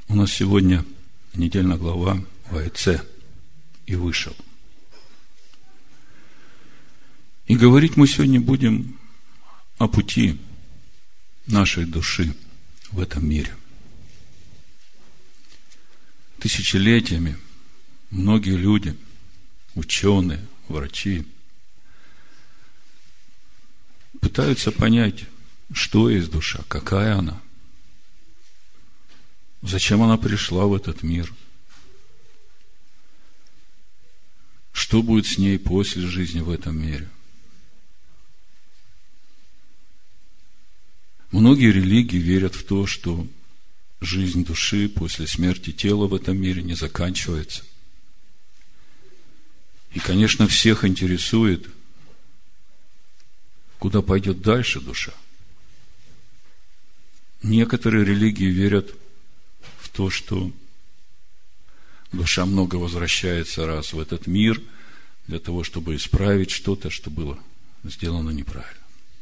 У нас сегодня недельная глава Ваэцэ и вышел. И говорить мы сегодня будем о пути нашей души в этом мире. Тысячелетиями многие люди, ученые, врачи, пытаются понять, что есть душа, какая она, зачем она пришла в этот мир, что будет с ней после жизни в этом мире. Многие религии верят в то, что жизнь души после смерти тела в этом мире не заканчивается. И, конечно, всех интересует, куда пойдет дальше душа. Некоторые религии верят в то, что душа много возвращается раз в этот мир для того, чтобы исправить что-то, что было сделано неправильно.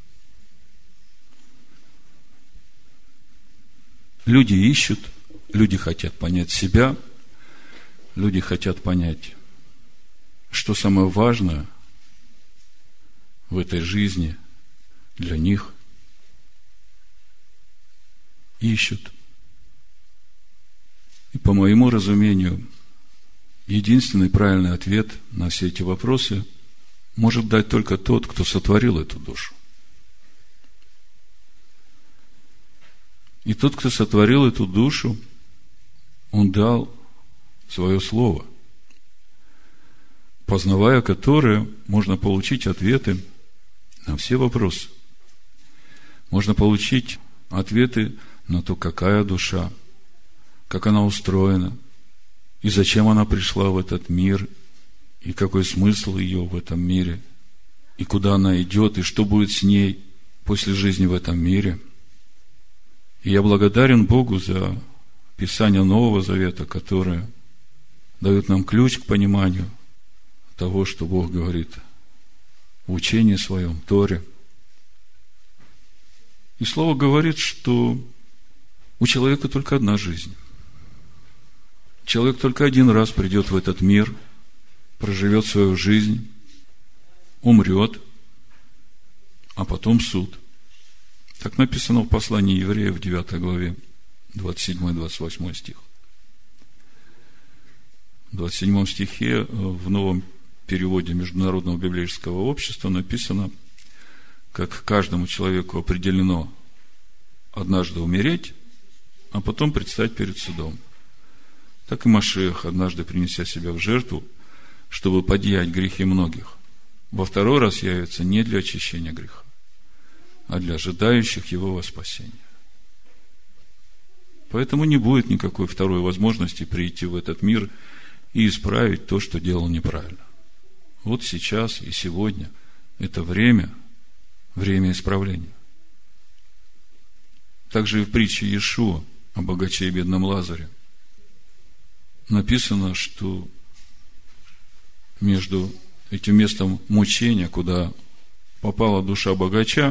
Люди ищут, люди хотят понять себя, люди хотят понять, что самое важное в этой жизни для них. Ищут. И по моему разумению, единственный правильный ответ на все эти вопросы может дать только тот, кто сотворил эту душу. И тот, кто сотворил эту душу, он дал свое слово, познавая которое, можно получить ответы на все вопросы. Можно получить ответы на то, какая душа, как она устроена, и зачем она пришла в этот мир, и какой смысл ее в этом мире, и куда она идет, и что будет с ней после жизни в этом мире. И я благодарен Богу за Писание Нового Завета, которое дает нам ключ к пониманию того, что Бог говорит в учении своем, Торе. И Слово говорит, что у человека только одна жизнь. Человек только один раз придет в этот мир, проживет свою жизнь, умрет, а потом суд. Так написано в послании Евреев, 9 главе, 27-28 стих. В 27 стихе в новом переводе Международного библейского общества написано, как каждому человеку определено однажды умереть, а потом предстать перед судом. Так и Машиах, однажды принеся себя в жертву, чтобы подъять грехи многих, во второй раз явится не для очищения греха, а для ожидающих его во спасение. Поэтому не будет никакой второй возможности прийти в этот мир и исправить то, что делал неправильно. Вот сейчас и сегодня это время исправления. Также и в притче Иешуа о богаче и бедном Лазаре написано, что между этим местом мучения, куда попала душа богача,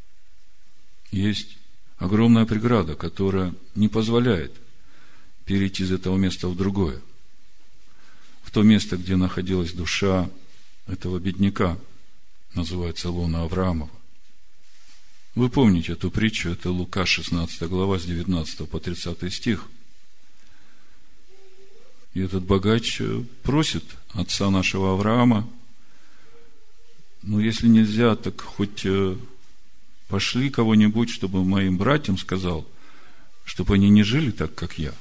есть огромная преграда, которая не позволяет перейти из этого места в другое. В то место, где находилась душа этого бедняка, называется лона Авраамова. Вы помните эту притчу, это Лука 16 глава с 19 по 30 стих. И этот богач просит отца нашего Авраама, если нельзя, так хоть пошли кого-нибудь, чтобы моим братьям сказал, чтобы они не жили так, как я.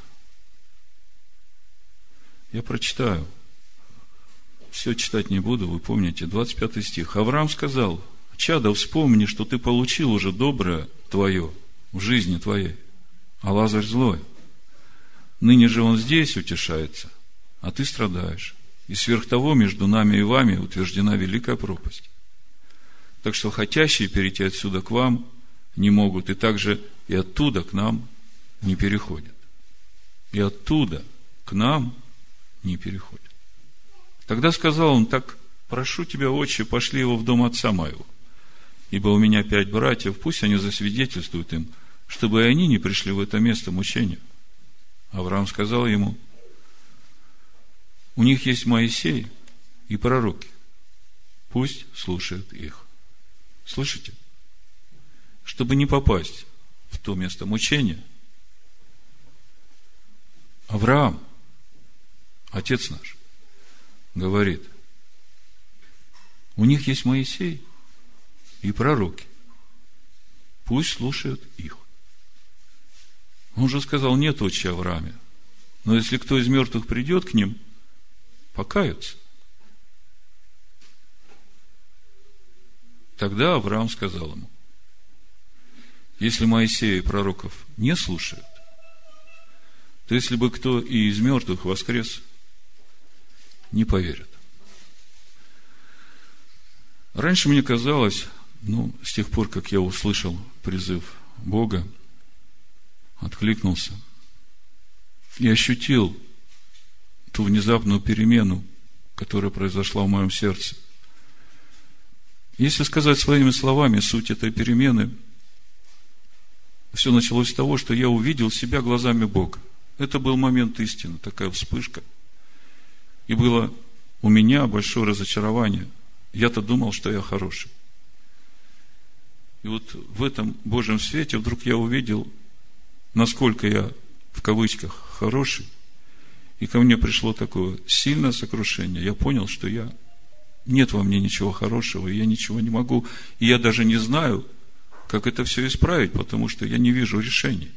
Я прочитаю. Все читать не буду, вы помните, 25 стих. Авраам сказал: чадо, вспомни, что ты получил уже доброе твое в жизни твоей, а Лазарь злой. Ныне же он здесь утешается, а ты страдаешь. И сверх того между нами и вами утверждена великая пропасть. Так что хотящие перейти отсюда к вам не могут, и также и оттуда к нам не переходят. И оттуда к нам не переходят. Тогда сказал он: так прошу тебя, отче, пошли его в дом отца моего, ибо у меня 5 братьев, пусть они засвидетельствуют им, чтобы и они не пришли в это место мучения. А Авраам сказал ему: у них есть Моисей и пророки, пусть слушают их. Слышите? Чтобы не попасть в то место мучения, Авраам, отец наш, говорит: у них есть Моисей и пророки, пусть слушают их. Он же сказал: нет, отче Аврааме, но если кто из мертвых придет к ним, покаются. Тогда Авраам сказал ему: если Моисея и пророков не слушают, то если бы кто и из мертвых воскрес, не поверят. Раньше мне казалось, с тех пор, как я услышал призыв Бога, откликнулся и ощутил ту внезапную перемену, которая произошла в моем сердце. Если сказать своими словами суть этой перемены, все началось с того, что я увидел себя глазами Бога. Это был момент истины, такая вспышка. И было у меня большое разочарование. Я-то думал, что я хороший. И вот в этом Божьем свете вдруг я увидел, насколько я, в кавычках, хороший. И ко мне пришло такое сильное сокрушение. Я понял, что нет во мне ничего хорошего, и я ничего не могу. И я даже не знаю, как это все исправить, потому что я не вижу решений.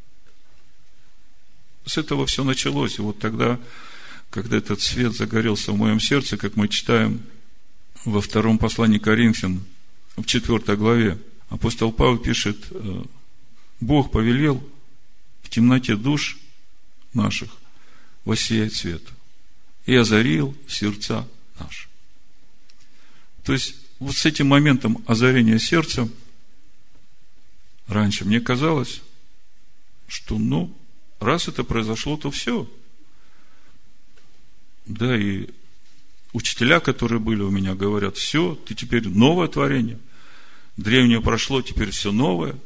С этого все началось. И вот тогда, когда этот свет загорелся в моем сердце, как мы читаем во втором послании Коринфян, в 4 главе, апостол Павел пишет: Бог повелел в темноте душ наших воссиять свет и озарил сердца наши. То есть, вот с этим моментом озарения сердца раньше мне казалось, что раз это произошло, то все. Да, и учителя, которые были у меня, говорят: все, ты теперь новое творение. Древнее прошло, теперь все новое.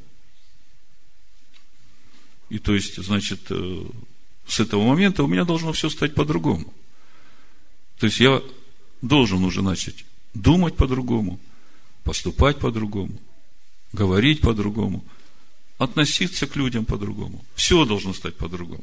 И то есть, значит, с этого момента у меня должно все стать по-другому. То есть, я должен уже начать думать по-другому, поступать по-другому, говорить по-другому, относиться к людям по-другому. Все должно стать по-другому.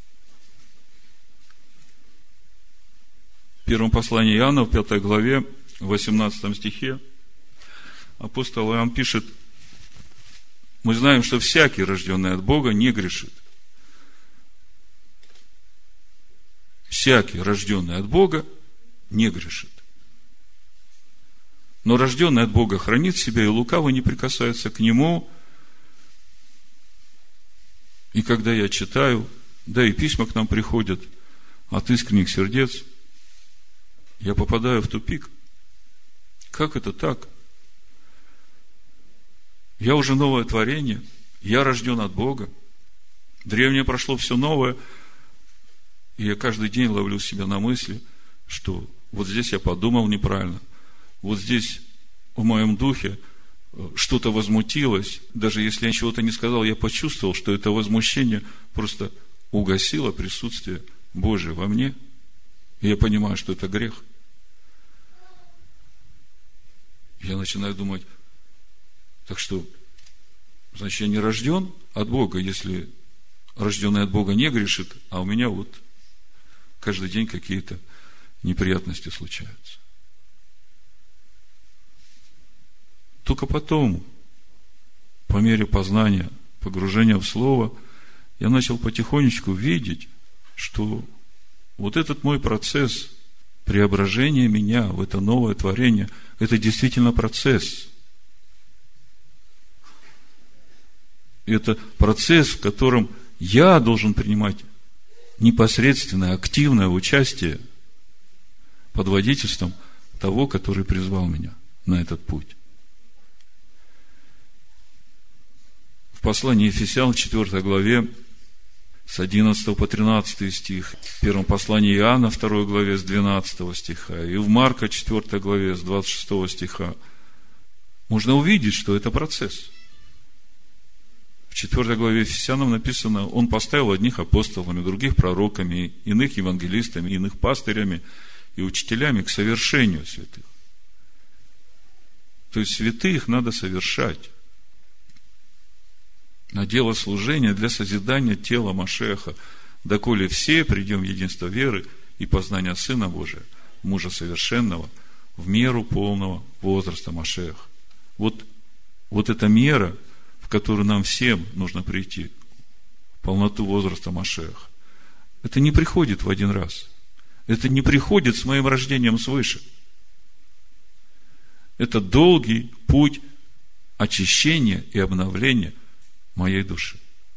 В первом послании Иоанна, в 5 главе, в 18 стихе, апостол Иоанн пишет: мы знаем, что всякий, рожденный от Бога, не грешит. Всякий, рожденный от Бога, не грешит. Но рожденный от Бога хранит себя, и лукавый не прикасается к нему. И когда я читаю, да и письма к нам приходят от искренних сердец, я попадаю в тупик. Как это так? Я уже новое творение, я рожден от Бога, древнее прошло, все новое, и я каждый день ловлю себя на мысли, что вот здесь я подумал неправильно, вот здесь в моем духе что-то возмутилось, даже если я чего-то не сказал, я почувствовал, что это возмущение просто угасило присутствие Божие во мне, и я понимаю, что это грех. Я начинаю думать: так что, значит, я не рожден от Бога, если рожденный от Бога не грешит, а у меня вот каждый день какие-то неприятности случаются. Только потом, по мере познания, погружения в Слово, я начал потихонечку видеть, что вот этот мой процесс преображения меня в это новое творение, это действительно процесс. Это процесс, в котором я должен принимать непосредственное, активное участие под водительством того, который призвал меня на этот путь. В послании Ефесян, в 4 главе, с 11 по 13 стих, в первом послании Иоанна, 2 главе, с 12 стиха, и в Марка, 4 главе, с 26 стиха, можно увидеть, что это процесс. В 4 главе Ефесянам написано: Он поставил одних апостолами, других пророками, иных евангелистами, иных пастырями и учителями к совершению святых. То есть святых надо совершать на дело служения для созидания тела Машеха, доколе все придем в единство веры и познания Сына Божия, мужа совершенного, в меру полного возраста Машеха. Вот эта мера, в которую нам всем нужно прийти, в полноту возраста Машеха. Это не приходит в один раз. Это не приходит с моим рождением свыше. Это долгий путь очищения и обновления моей души.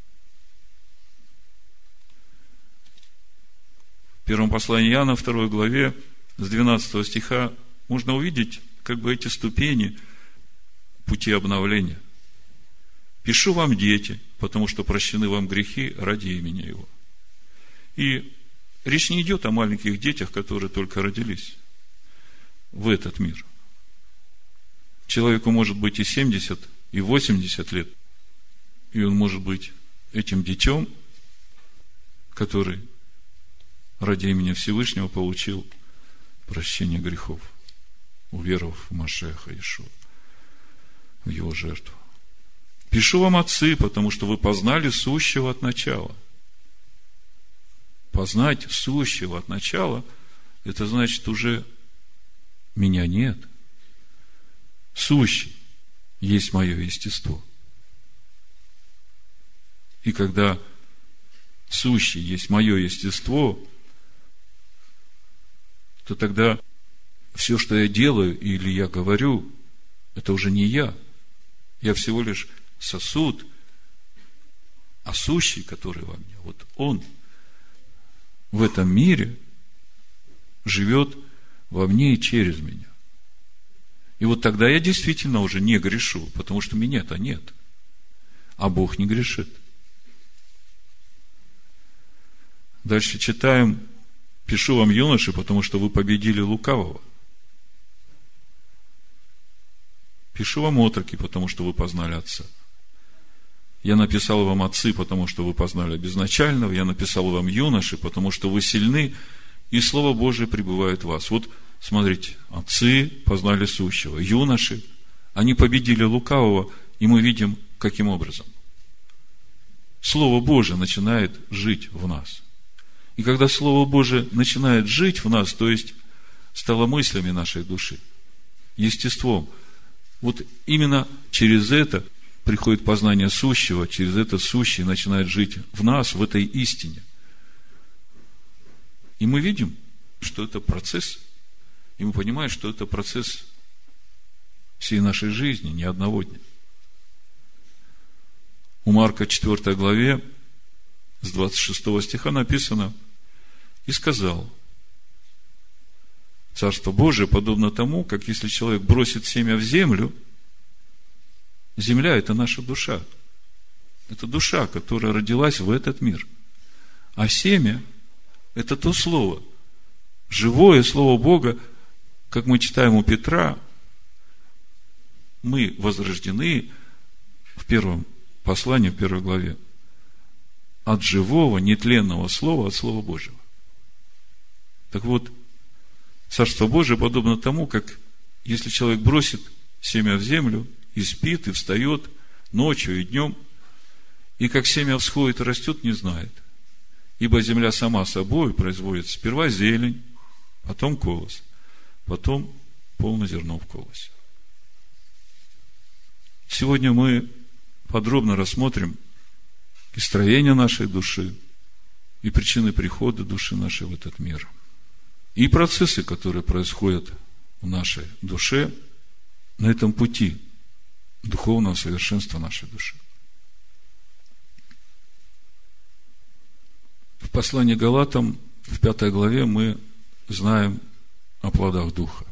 В первом послании Иоанна, 2 главе, с 12 стиха, можно увидеть эти ступени пути обновления. Пишу вам, дети, потому что прощены вам грехи ради имени Его. И речь не идет о маленьких детях, которые только родились в этот мир. Человеку может быть и 70, и 80 лет, и он может быть этим детем, который ради имени Всевышнего получил прощение грехов, уверовав в Машеха Иешуа, в Его жертву. Пишу вам, отцы, потому что вы познали сущего от начала. Познать сущего от начала, это значит, уже меня нет. Сущий есть мое естество. И когда сущий есть мое естество, то тогда все, что я делаю или я говорю, это уже не я. Я всего лишь сосуд, а сущий, который во мне, вот он в этом мире живет во мне и через меня. И вот тогда я действительно уже не грешу, потому что меня-то нет, а Бог не грешит. Дальше читаем: пишу вам, юноши, потому что вы победили лукавого. Пишу вам, отроки, потому что вы познали Отца. Я написал вам, отцы, потому что вы познали безначального. Я написал вам, юноши, потому что вы сильны, и Слово Божие пребывает в вас. Вот смотрите, отцы познали сущего, юноши, они победили лукавого, и мы видим, каким образом. Слово Божие начинает жить в нас. И когда Слово Божие начинает жить в нас, то есть стало мыслями нашей души, естеством, вот именно через это приходит познание сущего, через это сущее начинает жить в нас, в этой истине. И мы видим, что это процесс, и мы понимаем, что это процесс всей нашей жизни, не одного дня. У Марка 4 главе с 26 стиха написано: «И сказал: Царство Божие подобно тому, как если человек бросит семя в землю». Земля – это наша душа. Это душа, которая родилась в этот мир. А семя – это то слово, живое слово Бога, как мы читаем у Петра, мы возрождены в первом послании, в 1 главе, от живого, нетленного слова, от Слова Божьего. Так вот, Царство Божие подобно тому, как если человек бросит семя в землю, и спит, и встает ночью и днем, и как семя всходит и растет, не знает. Ибо земля сама собой производит сперва зелень, потом колос, потом полное зерно в колосе. Сегодня мы подробно рассмотрим и строение нашей души, и причины прихода души нашей в этот мир, и процессы, которые происходят в нашей душе на этом пути духовного совершенства нашей души. В послании Галатам, в 5 главе, мы знаем о плодах Духа.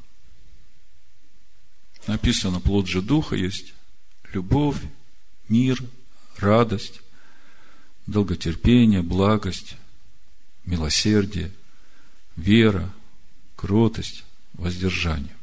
Написано: плод же Духа есть любовь, мир, радость, долготерпение, благость, милосердие, вера, кротость, воздержание.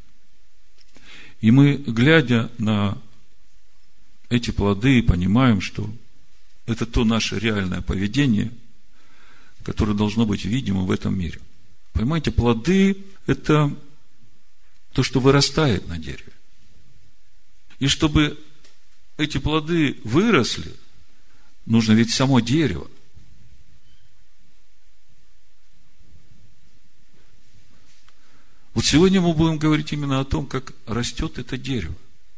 И мы, глядя на эти плоды, понимаем, что это то наше реальное поведение, которое должно быть видимо в этом мире. Понимаете, плоды – это то, что вырастает на дереве. И чтобы эти плоды выросли, нужно ведь само дерево. Вот сегодня мы будем говорить именно о том, как растет это дерево.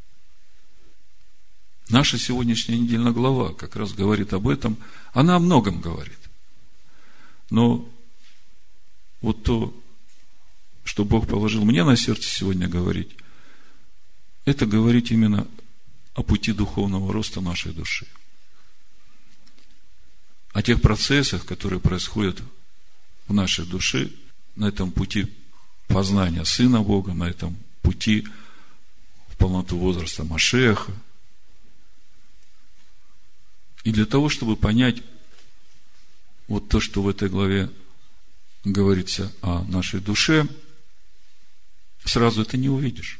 Наша сегодняшняя недельная глава как раз говорит об этом. Она о многом говорит. Но вот то, что Бог положил мне на сердце сегодня говорить, это говорить именно о пути духовного роста нашей души. О тех процессах, которые происходят в нашей душе, на этом пути познания Сына Бога, на этом пути в полноту возраста Машиаха. И для того, чтобы понять вот то, что в этой главе говорится о нашей душе, сразу это не увидишь.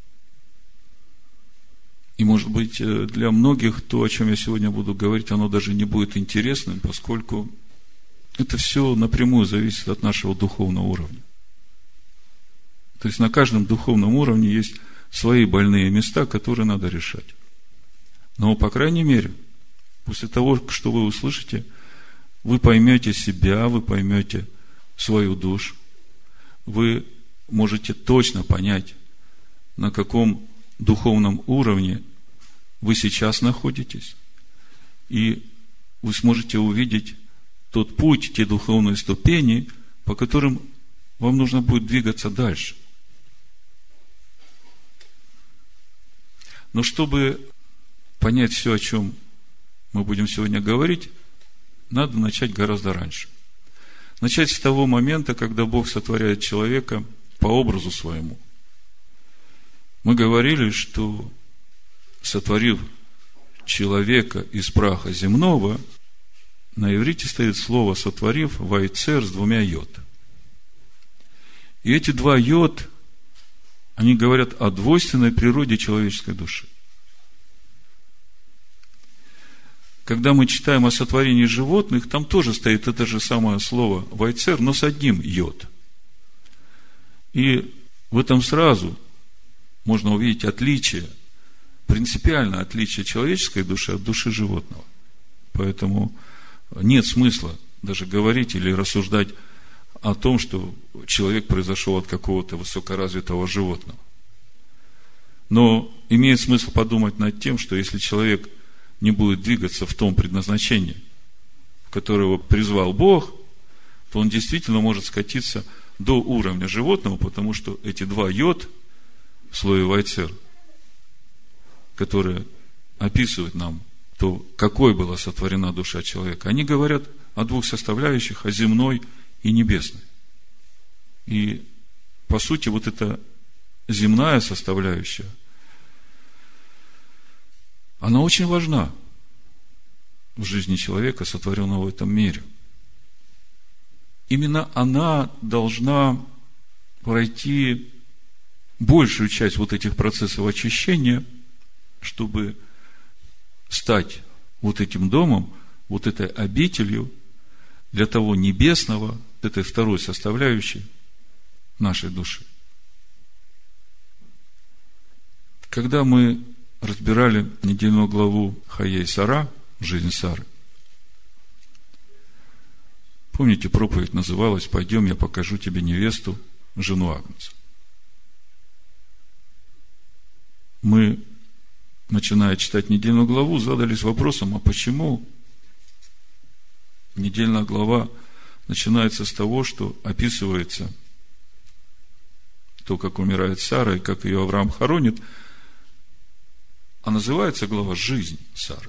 И, может быть, для многих то, о чем я сегодня буду говорить, оно даже не будет интересным, поскольку это все напрямую зависит от нашего духовного уровня. То есть на каждом духовном уровне есть свои больные места, которые надо решать. Но, по крайней мере, после того, что вы услышите, вы поймете себя, вы поймете свою душу, вы можете точно понять, на каком духовном уровне вы сейчас находитесь, и вы сможете увидеть тот путь, те духовные ступени, по которым вам нужно будет двигаться дальше. Но чтобы понять все, о чем мы будем сегодня говорить, надо начать гораздо раньше. Начать с того момента, когда Бог сотворяет человека по образу своему. Мы говорили, что, сотворив человека из праха земного, на иврите стоит слово «сотворив» «вайцер» с 2 йод. И эти 2 йод, они говорят о двойственной природе человеческой души. Когда мы читаем о сотворении животных, там тоже стоит это же самое слово «вайцер», но с 1 йод. И в этом сразу можно увидеть отличие, принципиальное отличие человеческой души от души животного. Поэтому нет смысла даже говорить или рассуждать о том, что человек произошел от какого-то высокоразвитого животного. Но имеет смысл подумать над тем, что если человек не будет двигаться в том предназначении, в которое его призвал Бог, то он действительно может скатиться до уровня животного, потому что эти 2 йод в слое вайцер, которые описывают нам то, какой была сотворена душа человека, они говорят о 2 составляющих, о земной и небесной. И, по сути, вот эта земная составляющая, она очень важна в жизни человека, сотворенного в этом мире. Именно она должна пройти большую часть вот этих процессов очищения, чтобы стать вот этим домом, вот этой обителью для того небесного, этой второй составляющей нашей души. Когда мы разбирали недельную главу Хаей Сара, жизнь Сары, помните, проповедь называлась «Пойдем, я покажу тебе невесту, жену Агнца». Мы, начиная читать недельную главу, задались вопросом, а почему недельная глава начинается с того, что описывается то, как умирает Сара и как ее Авраам хоронит, а называется глава «Жизнь Сары».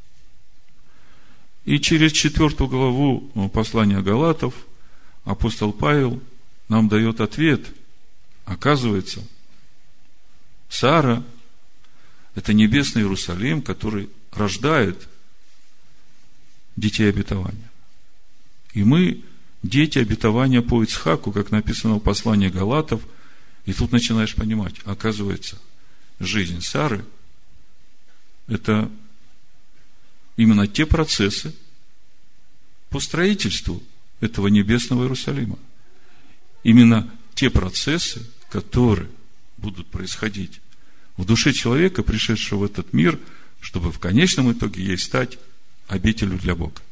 И через 4 главу послания Галатов апостол Павел нам дает ответ. Оказывается, Сара – это небесный Иерусалим, который рождает детей обетования. И мы дети обетования по Ицхаку, как написано в послании Галатов. И тут начинаешь понимать, оказывается, жизнь Сары – это именно те процессы по строительству этого небесного Иерусалима. Именно те процессы, которые будут происходить в душе человека, пришедшего в этот мир, чтобы в конечном итоге ей стать обителью для Бога.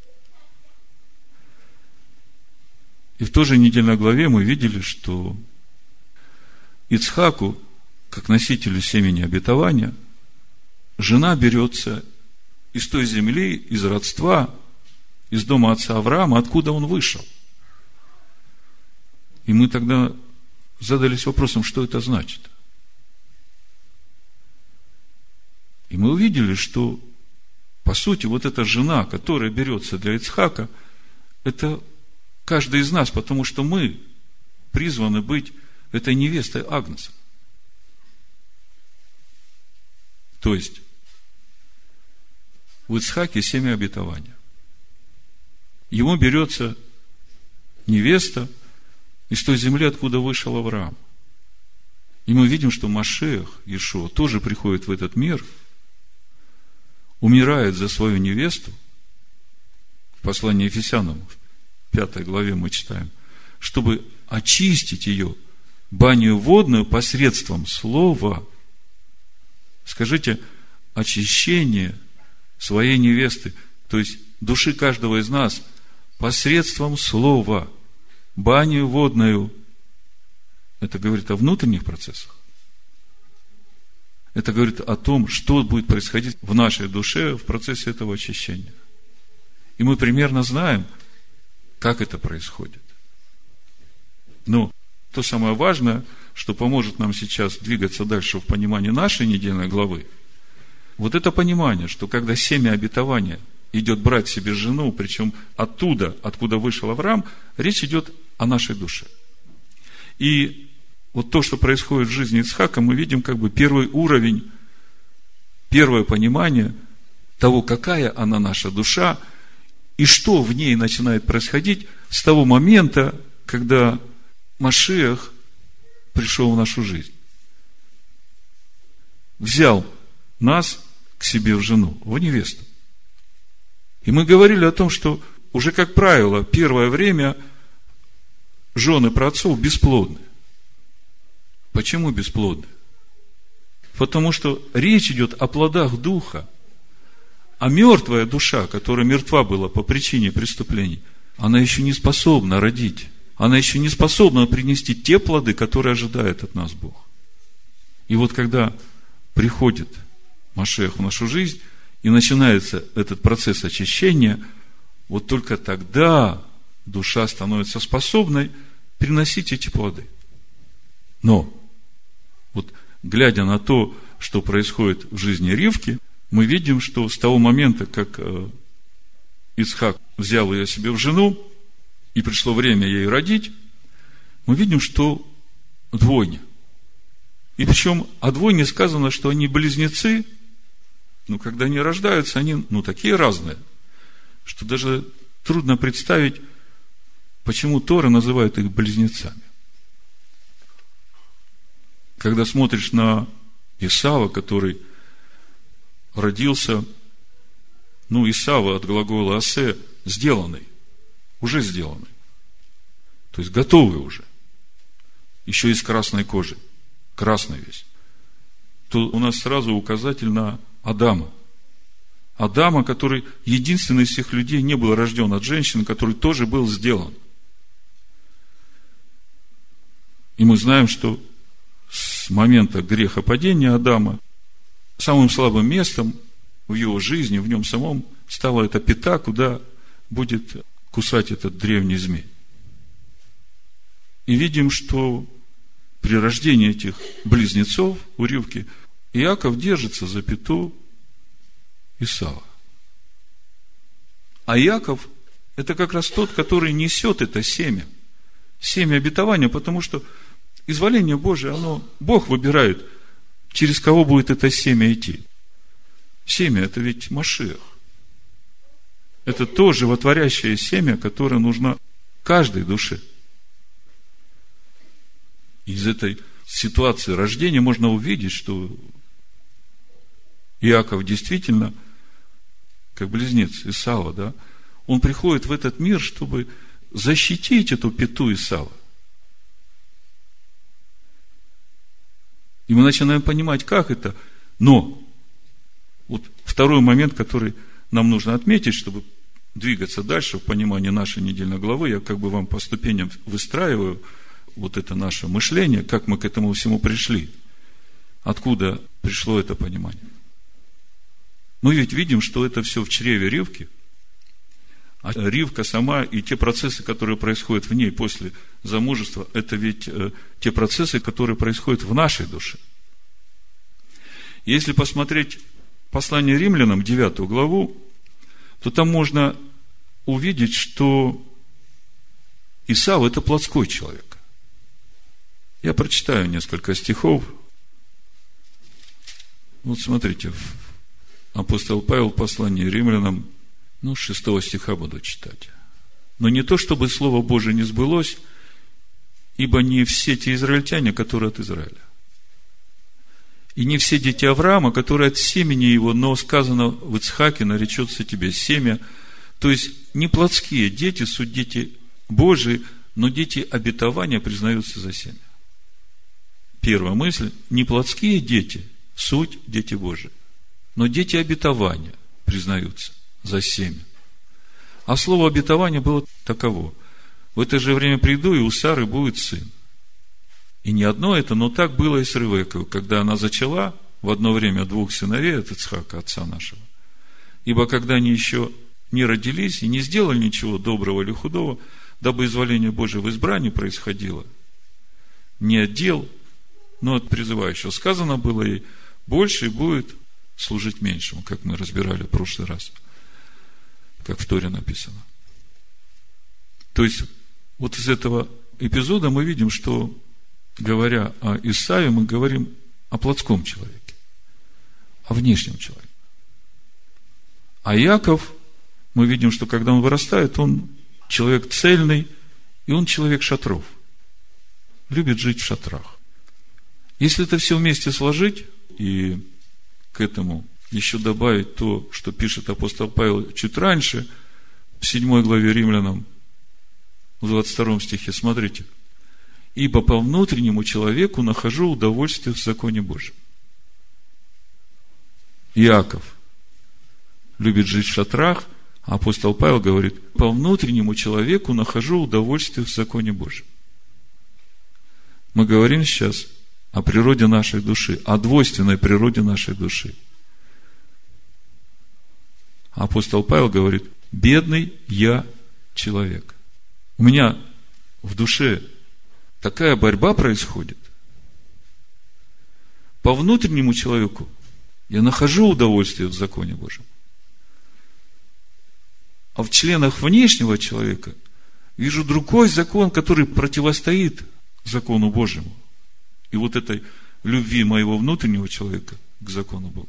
И в той же недельной главе мы видели, что Ицхаку, как носителю семени обетования, жена берется из той земли, из родства, из дома отца Авраама, откуда он вышел. И мы тогда задались вопросом, что это значит. И мы увидели, что, по сути, вот эта жена, которая берется для Ицхака, это каждый из нас, потому что мы призваны быть этой невестой Агнца. То есть, в Ицхаке семя обетования. Ему берется невеста из той земли, откуда вышел Авраам. И мы видим, что Машиах, Иешуа, тоже приходит в этот мир, умирает за свою невесту. В послании Ефесянам, в 5 главе мы читаем, чтобы очистить ее баню водную посредством слова. Скажите, очищение своей невесты, то есть души каждого из нас, посредством слова, баню водную. Это говорит о внутренних процессах. Это говорит о том, что будет происходить в нашей душе в процессе этого очищения. И мы примерно знаем, как это происходит. Но то самое важное, что поможет нам сейчас двигаться дальше в понимании нашей недельной главы, вот это понимание, что когда семя обетования идет брать себе жену, причем оттуда, откуда вышел Авраам, речь идет о нашей душе. И вот то, что происходит в жизни Ицхака, мы видим как бы первый уровень, первое понимание того, какая она наша душа, и что в ней начинает происходить с того момента, когда Машиах пришел в нашу жизнь. Взял нас к себе в жену, в невесту. И мы говорили о том, что уже, как правило, первое время жены праотцов бесплодны. Почему бесплодны? Потому что речь идет о плодах духа. А мертвая душа, которая мертва была по причине преступлений, она еще не способна родить. Она еще не способна принести те плоды, которые ожидает от нас Бог. И вот когда приходит Машиах в нашу жизнь, и начинается этот процесс очищения, вот только тогда душа становится способной приносить эти плоды. Но, вот глядя на то, что происходит в жизни Ривки, мы видим, что с того момента, как Ицхак взял ее себе в жену, и пришло время ей родить, мы видим, что двойня. И причем о двойне сказано, что они близнецы, но когда они рождаются, они, такие разные, что даже трудно представить, почему Тора называет их близнецами. Когда смотришь на Исава, который родился, Исава от глагола «асе» сделанный, уже сделанный, то есть готовый уже, еще из красной кожи, красный весь, то у нас сразу указатель на Адама. Адама, который единственный из всех людей не был рожден от женщины, который тоже был сделан. И мы знаем, что с момента грехопадения Адама самым слабым местом в его жизни, в нем самом, стала эта пята, куда будет кусать этот древний змей. И видим, что при рождении этих близнецов у Ривки Иаков держится за пяту Исава. А Иаков – это как раз тот, который несет это семя обетования, потому что изволение Божие, Бог выбирает, через кого будет это семя идти. Семя – это ведь Машиах. Это то животворящее семя, которое нужно каждой душе. Из этой ситуации рождения можно увидеть, что Иаков действительно как близнец Исава, да, он приходит в этот мир, чтобы защитить эту пяту Исава. И мы начинаем понимать, как это. Но вот второй момент, который нам нужно отметить, чтобы двигаться дальше в понимании нашей недельной главы, я как бы вам по ступеням выстраиваю вот это наше мышление, как мы к этому всему пришли. Откуда пришло это понимание? Мы ведь видим, что это все в чреве Ривки, а Ривка сама и те процессы, которые происходят в ней после замужества, это ведь те процессы, которые происходят в нашей душе. Если посмотреть послание Римлянам, 9 главу, то там можно увидеть, что Исав – это плотской человек. Я прочитаю несколько стихов. Вот смотрите, апостол Павел в послании Римлянам, 6 стиха буду читать. Но не то, чтобы Слово Божие не сбылось, ибо не все те израильтяне, которые от Израиля. И не все дети Авраама, которые от семени его, но сказано в Ицхаке, наречется тебе семя. То есть, не плотские дети, суть дети Божии, но дети обетования признаются за семя. Первая мысль, не плотские дети, суть дети Божии, но дети обетования признаются за семя. А слово обетование было таково: в это же время приду, и у Сары будет сын. И не одно это, но так было и с Ревеккой, когда она зачала в одно время 2 сыновей от Ицхака, отца нашего. Ибо когда они еще не родились и не сделали ничего доброго или худого, дабы изволение Божие в избрании происходило не от дел, но от призывающего. Сказано было ей: больше будет служить меньшему, как мы разбирали в прошлый раз, как в Торе написано. То есть, вот из этого эпизода мы видим, что, говоря о Исаве, мы говорим о плотском человеке, о внешнем человеке. А Иаков, мы видим, что когда он вырастает, он человек цельный, и он человек шатров. Любит жить в шатрах. Если это все вместе сложить, и к этому еще добавить то, что пишет апостол Павел чуть раньше, в 7 главе Римлянам, в 22 стихе, смотрите: ибо по внутреннему человеку нахожу удовольствие в законе Божьем. Иаков любит жить в шатрах, а апостол Павел говорит: по внутреннему человеку нахожу удовольствие в законе Божьем. Мы говорим сейчас о природе нашей души, о двойственной природе нашей души. Апостол Павел говорит: бедный я человек. У меня в душе такая борьба происходит. По внутреннему человеку я нахожу удовольствие в законе Божьем. А в членах внешнего человека вижу другой закон, который противостоит закону Божьему. И вот этой любви моего внутреннего человека к закону Бога.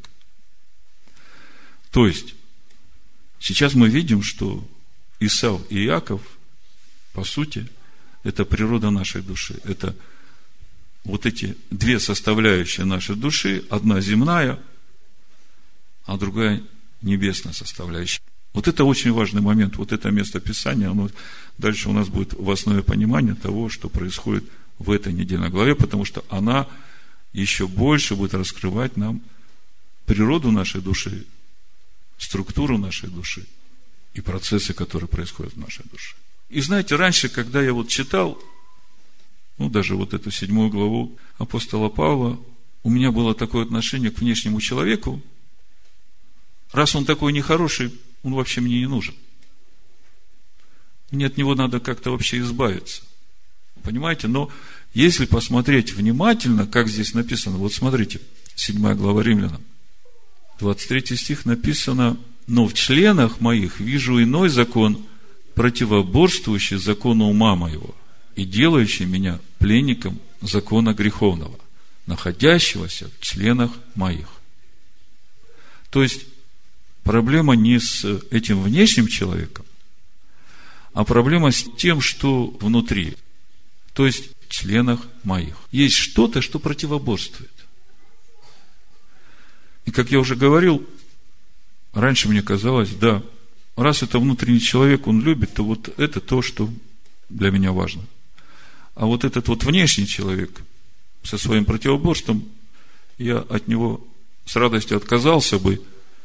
То есть, сейчас мы видим, что Исав и Иаков, по сути, это природа нашей души. Это вот эти две составляющие нашей души, одна земная, а другая небесная составляющая. Вот это очень важный момент, вот это место Писания, оно дальше у нас будет в основе понимания того, что происходит в этой недельной главе, потому что она еще больше будет раскрывать нам природу нашей души, структуру нашей души и процессы, которые происходят в нашей душе. И знаете, раньше, когда я вот читал, даже вот эту 7 главу апостола Павла, у меня было такое отношение к внешнему человеку: раз он такой нехороший, он вообще мне не нужен. Мне от него надо как-то вообще избавиться. Понимаете? Но если посмотреть внимательно, как здесь написано, вот смотрите, 7 глава Римлянам, 23 стих написано: но в членах моих вижу иной закон, противоборствующий закону ума моего и делающий меня пленником закона греховного, находящегося в членах моих. То есть, проблема не с этим внешним человеком, а проблема с тем, что внутри. То есть, в членах моих. Есть что-то, что противоборствует. И, как я уже говорил, раньше мне казалось, да, раз это внутренний человек, он любит, то вот это то, что для меня важно. А вот этот вот внешний человек со своим противоборством, я от него с радостью отказался бы.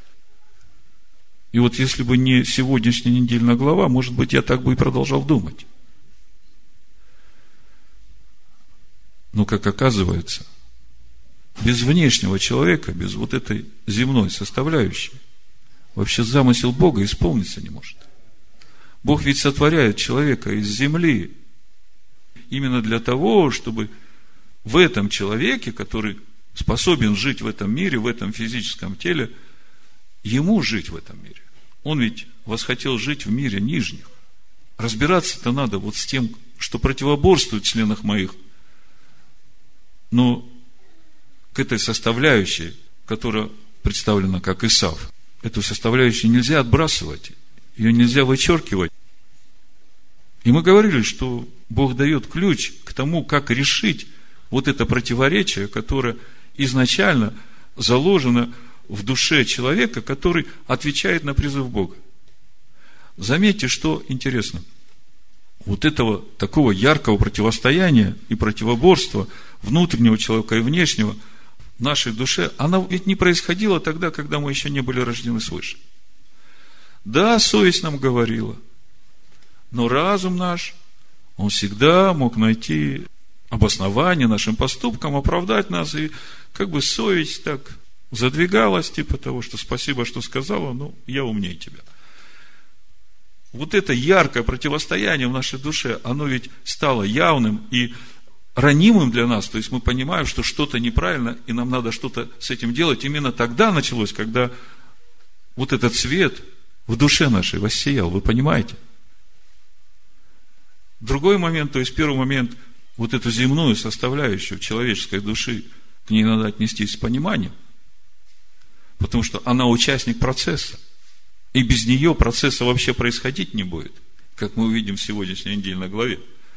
И вот если бы не сегодняшняя недельная глава, может быть, я так бы и продолжал думать. Но, как оказывается, без внешнего человека, без вот этой земной составляющей, вообще замысел Бога исполниться не может. Бог ведь сотворяет человека из земли именно для того, чтобы в этом человеке, который способен жить в этом мире, в этом физическом теле, ему жить в этом мире. Он ведь восхотел жить в мире нижних. Разбираться-то надо вот с тем, что противоборствует в членах моих. Но к этой составляющей, которая представлена как Исав, эту составляющую нельзя отбрасывать, ее нельзя вычеркивать. И мы говорили, что Бог дает ключ к тому, как решить вот это противоречие, которое изначально заложено в душе человека, который отвечает на призыв Бога. Заметьте, что интересно. Вот этого такого яркого противостояния и противоборства внутреннего человека и внешнего в нашей душе, оно ведь не происходило тогда, когда мы еще не были рождены свыше. Да, совесть нам говорила, но разум наш, он всегда мог найти обоснование нашим поступкам, оправдать нас, и как бы совесть так задвигалась, типа того, что спасибо, что сказала, но я умнее тебя. Вот это яркое противостояние в нашей душе, оно ведь стало явным и ранимым для нас, то есть мы понимаем, что что-то неправильно, и нам надо что-то с этим делать. Именно тогда началось, когда вот этот свет в душе нашей воссиял, вы понимаете? Другой момент, то есть первый момент, вот эту земную составляющую человеческой души, к ней надо отнестись с пониманием, потому что она участник процесса, и без нее процесса вообще происходить не будет, как мы увидим в сегодняшней недельной главе.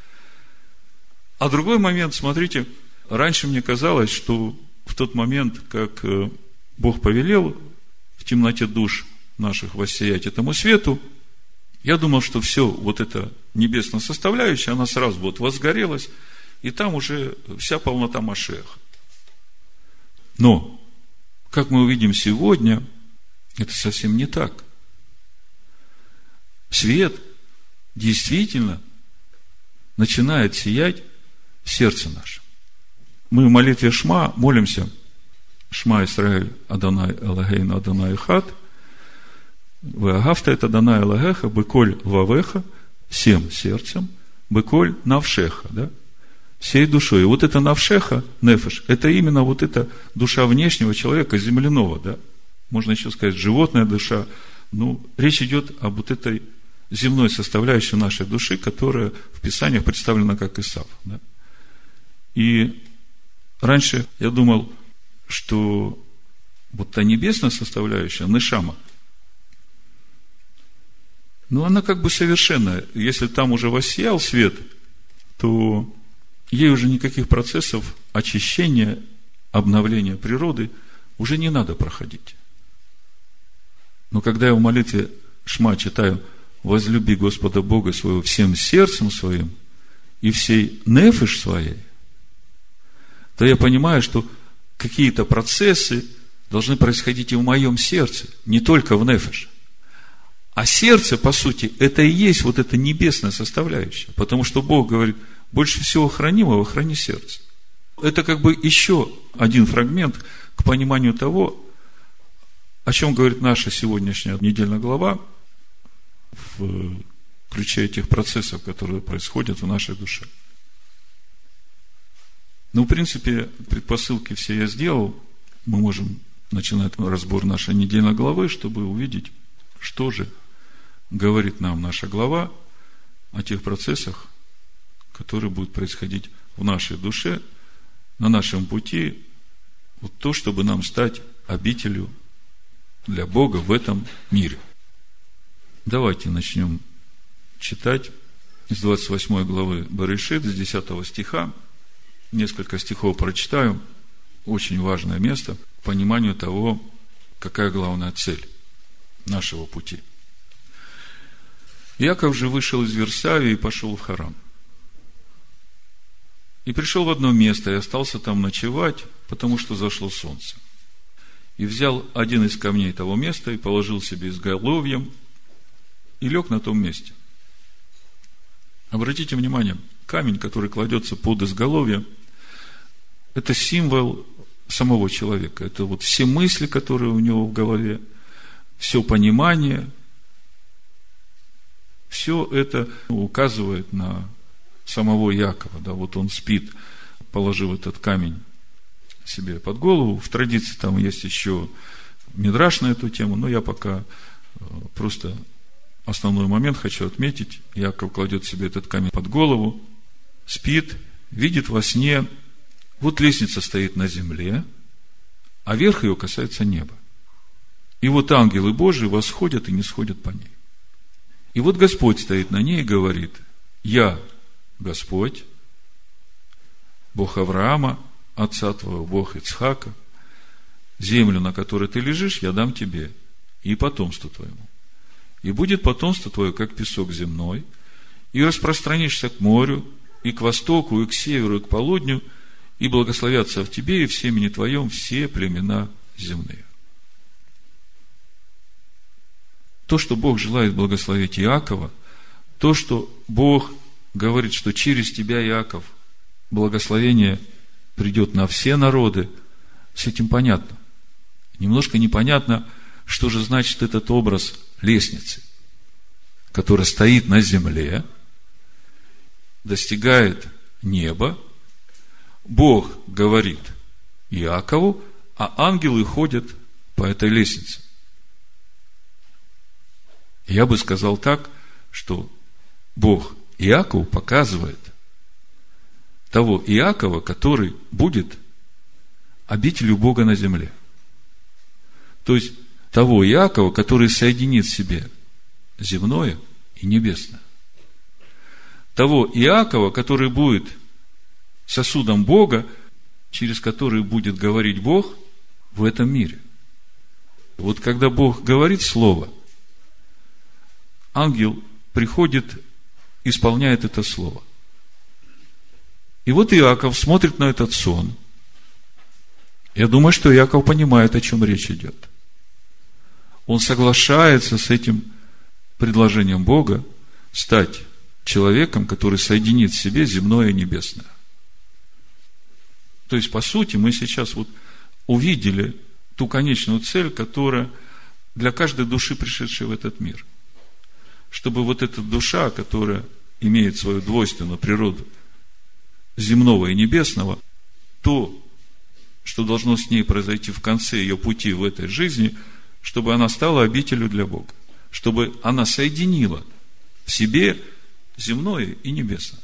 А другой момент, смотрите, раньше мне казалось, что в тот момент, как Бог повелел в темноте душ наших воссиять этому свету, я думал, что все, вот эта небесная составляющая, она сразу вот возгорелась, и там уже вся полнота Машиаха. Но, как мы увидим сегодня, это совсем не так. Свет действительно начинает сиять в сердце нашем. Мы в молитве Шма молимся: Шма Исраэль, Адонай Элогейну, Адонай Эхад, Веагавта это Адонай Элогеха, Беколь Вавеха, всем сердцем, Беколь Навшеха, да? Всей душой. И вот это Навшеха, Нефеш, это именно вот эта душа внешнего человека, земляного, да? Можно еще сказать, животная душа. Ну, речь идет об вот этой земной составляющей нашей души, которая в Писаниях представлена как Исав, да? И раньше я думал, что вот та небесная составляющая, Нешама, ну, она как бы совершенная. Если там уже воссиял свет, то ей уже никаких процессов очищения, обновления природы уже не надо проходить. Но когда я в молитве Шма читаю: возлюби Господа Бога своего всем сердцем своим и всей нефеш своей, то я понимаю, что какие-то процессы должны происходить и в моем сердце, не только в нефеш. А сердце, по сути, это и есть вот эта небесная составляющая. Потому что Бог говорит: больше всего хранимого храни сердце. Это как бы еще один фрагмент к пониманию того, о чем говорит наша сегодняшняя недельная глава в ключе этих процессов, которые происходят в нашей душе. Ну, в принципе, предпосылки все я сделал. Мы можем начинать разбор нашей недельной главы, чтобы увидеть, что же говорит нам наша глава о тех процессах, которые будут происходить в нашей душе, на нашем пути, вот то, чтобы нам стать обителью для Бога в этом мире. Давайте начнем читать из 28 главы Берешит, с 10 стиха. Несколько стихов прочитаю. Очень важное место к пониманию того, какая главная цель. нашего пути. Иаков же вышел из Вирсавии и пошел в Харан. И пришел в одно место и остался там ночевать, потому что зашло солнце. И взял один из камней того места и положил себе изголовьем и лег на том месте. Обратите внимание, камень, который кладется под изголовье, это символ самого человека. Это вот все мысли, которые у него в голове, все понимание, все это указывает на самого Иакова. Да, вот он спит, положив этот камень себе под голову. В традиции там есть еще мидраш на эту тему, но я пока просто основной момент хочу отметить. Иаков кладет себе этот камень под голову, спит, видит во сне, вот лестница стоит на земле, а верх ее касается неба. И вот ангелы Божии восходят и не сходят по ней. И вот Господь стоит на ней и говорит: я Господь, Бог Авраама, отца твоего, Бог Ицхака, землю, на которой ты лежишь, я дам тебе и потомству твоему. И будет потомство твое, как песок земной, и распространишься к морю, и к востоку, и к северу, и к полудню, и благословятся в тебе и в семени твоем все племена земные. То, что Бог желает благословить Иакова, то, что Бог говорит, что через тебя, Иаков, благословение придет на все народы, с этим понятно. Немножко непонятно, что же значит этот образ лестницы, которая стоит на земле, достигает неба. Бог говорит Иакову, а ангелы ходят по этой лестнице. Я бы сказал так, что Бог Иакову показывает того Иакова, который будет обителью Бога на земле. То есть того Иакова, который соединит в себе земное и небесное. Того Иакова, который будет сосудом Бога, через который будет говорить Бог в этом мире. Вот когда Бог говорит слово, ангел приходит, исполняет это слово. И вот Иаков смотрит на этот сон. Я думаю, что Иаков понимает, о чем речь идет. Он соглашается с этим предложением Бога стать человеком, который соединит в себе земное и небесное. То есть, по сути, мы сейчас вот увидели ту конечную цель, которая для каждой души, пришедшей в этот мир. Чтобы вот эта душа, которая имеет свою двойственную природу земного и небесного, то, что должно с ней произойти в конце ее пути в этой жизни, чтобы она стала обителью для Бога. Чтобы она соединила в себе земное и небесное.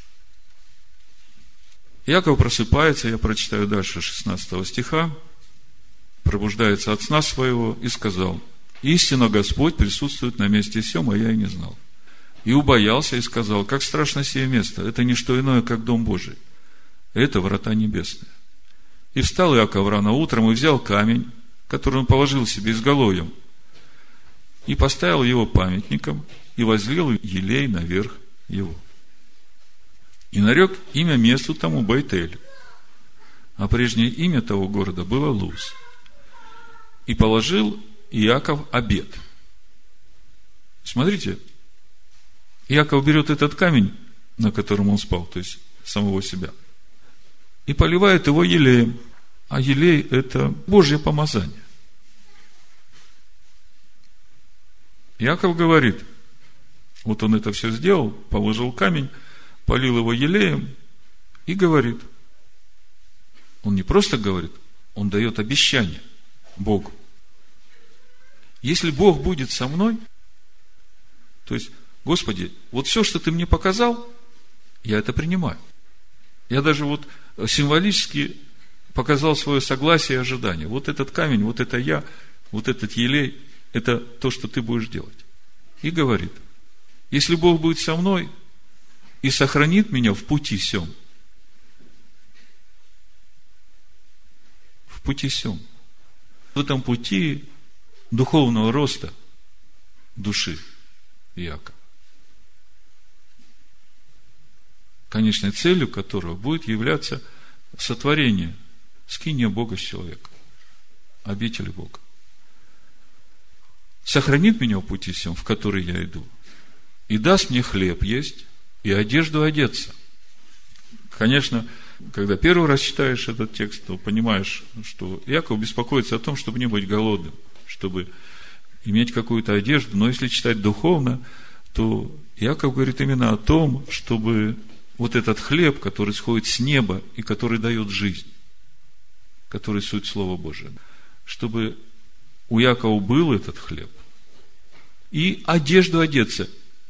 Иаков просыпается, я прочитаю дальше 16 стиха, пробуждается от сна своего и сказал: истинно Господь присутствует на месте сем, а я и не знал. И убоялся и сказал: как страшно сие место, это не что иное, как дом Божий, это врата небесные. И встал Иаков рано утром и взял камень, который он положил себе изголовьем, и поставил его памятником, и возлил елей наверх его. И нарек имя месту тому Бейтель, а прежнее имя того города было Луз. И положил Иаков обет. Смотрите, Иаков берет этот камень, на котором он спал, то есть самого себя, и поливает его елеем. А елей – это Божье помазание. Иаков говорит, вот он это все сделал, положил камень, полил его елеем и говорит. Он не просто говорит, он дает обещание Богу. Если Бог будет со мной, то есть, Господи, вот все, что Ты мне показал, я это принимаю. Я даже вот символически показал свое согласие и ожидание. Вот этот камень, вот это я, вот этот елей, это то, что Ты будешь делать. И говорит, если Бог будет со мной и сохранит меня в пути сем, в этом пути духовного роста, души Иакова, конечной целью которого будет являться сотворение, скиния Бога с человеком, обители Бога. Сохранит меня в пути сем, в который я иду, и даст мне хлеб есть, и одежду одеться. Конечно, когда первый раз читаешь этот текст, то понимаешь, что Иаков беспокоится о том, чтобы не быть голодным, чтобы иметь какую-то одежду. Но если читать духовно, то Иаков говорит именно о том, чтобы вот этот хлеб, который сходит с неба и который дает жизнь, который суть Слова Божия, чтобы у Иакова был этот хлеб и одежду одеться.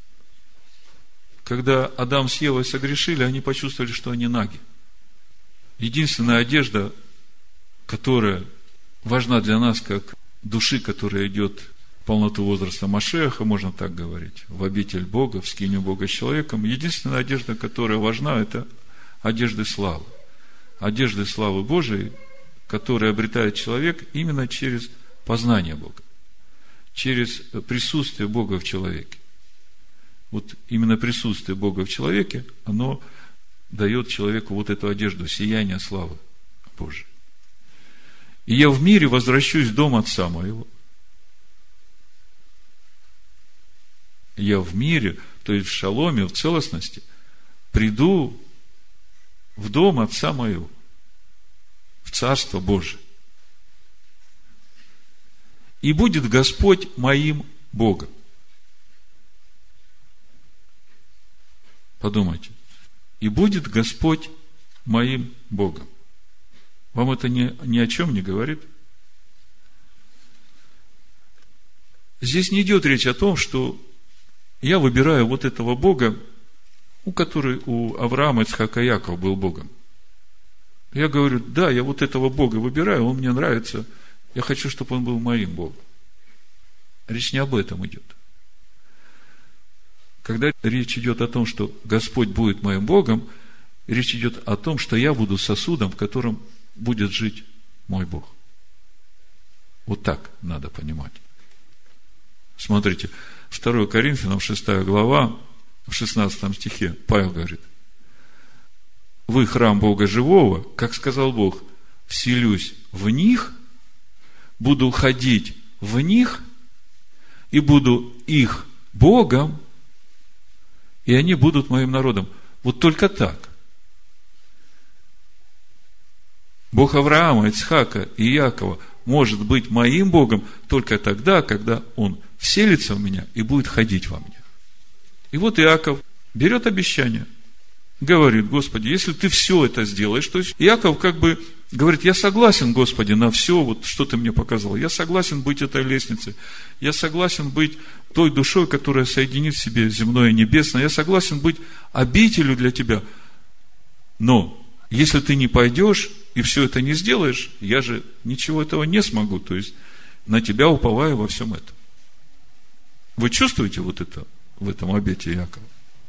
Когда Адам с Евой согрешили, они почувствовали, что они наги. Единственная одежда, которая важна для нас, как души, которая идет в полноту возраста Машиаха, можно так говорить, в обитель Бога, в скинию Бога с человеком, единственная одежда, которая важна, это одежды славы. Одежды славы Божией, которые обретает человек именно через познание Бога, через присутствие Бога в человеке. Вот именно присутствие Бога в человеке, оно дает человеку вот эту одежду, сияние славы Божией. И я в мире возвращусь в дом отца моего. Я в мире, то есть в шаломе, в целостности, приду в дом отца моего, в Царство Божие. И будет Господь моим Богом. Подумайте. И будет Господь моим Богом. Вам это ни о чем не говорит? Здесь не идет речь о том, что я выбираю вот этого Бога, у которого у Авраама, Ицхака и Якова был Богом. Я говорю, да, я вот этого Бога выбираю, он мне нравится, я хочу, чтобы он был моим Богом. Речь не об этом идет. Когда речь идет о том, что Господь будет моим Богом, речь идет о том, что я буду сосудом, в котором будет жить мой Бог. Вот так надо понимать. Смотрите, 2 Коринфянам, 6 глава, в 16 стихе Павел говорит: вы храм Бога живого, как сказал Бог, вселюсь в них, буду ходить в них и буду их Богом, и они будут моим народом. Вот только так. Бог Авраама, Ицхака и Иакова может быть моим Богом только тогда, когда Он вселится в меня и будет ходить во мне. И вот Иаков берет обещание, говорит: Господи, если Ты все это сделаешь, то есть Иаков как бы говорит: я согласен, Господи, на все, вот что Ты мне показал. Я согласен быть этой лестницей. Я согласен быть той душой, которая соединит в себе земное и небесное. Я согласен быть обителью для Тебя. Но если Ты не пойдешь и все это не сделаешь, я же ничего этого не смогу. То есть на Тебя уповаю во всем этом. Вы чувствуете вот это в этом обете Иакова?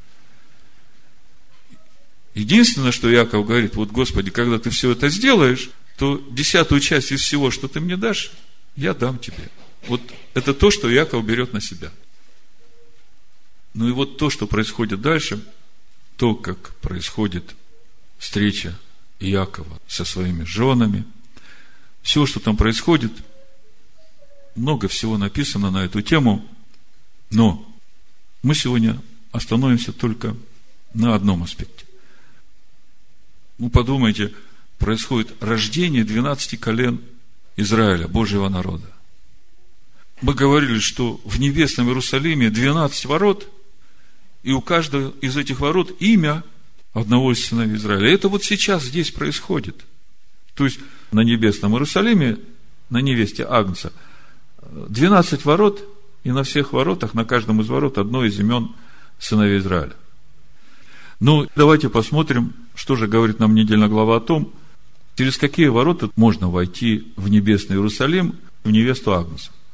Единственное, что Иаков говорит: вот, Господи, когда Ты все это сделаешь, то 10-ю часть из всего, что Ты мне дашь, я дам Тебе. Вот это то, что Иаков берет на себя. Ну и вот то, что происходит дальше, то, как происходит встреча Иакова со своими женами, все, что там происходит, много всего написано на эту тему, но мы сегодня остановимся только на одном аспекте. Ну, подумайте, происходит рождение 12 колен Израиля, Божьего народа. Мы говорили, что в небесном Иерусалиме 12 ворот, и у каждого из этих ворот имя одного из сыновей Израиля. Это вот сейчас здесь происходит. То есть, на небесном Иерусалиме, на невесте Агнца, 12 ворот, и на всех воротах, на каждом из ворот одно из имен сыновей Израиля. Ну, давайте посмотрим, что же говорит нам недельная глава о том, через какие ворота можно войти в небесный Иерусалим, в невесту Агнца.